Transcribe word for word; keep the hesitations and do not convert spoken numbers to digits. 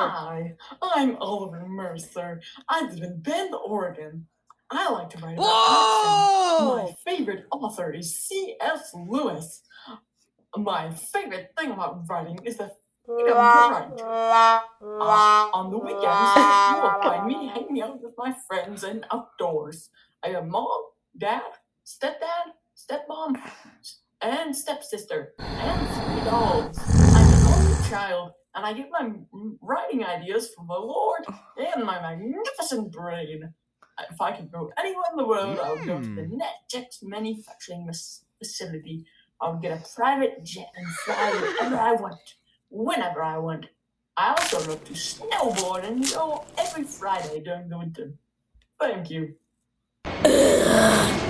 Hi, I'm Oliver Mercer. I live in Bend, Oregon. I like to write about action. My Whoa! favorite author is C S. Lewis. My favorite thing about writing is the freedom to write. Uh, on the weekends, you will find me hanging out with my friends and outdoors. I have mom, dad, stepdad, stepmom, and stepsister, and three dogs. I'm an only child, and I get my writing ideas from the Lord and my magnificent brain. If I could go anywhere in the world, I would go to the Mm. NetJets manufacturing facility. I would get a private jet and fly wherever I want, whenever I want. I also love to snowboard and go every Friday during the winter. Thank you.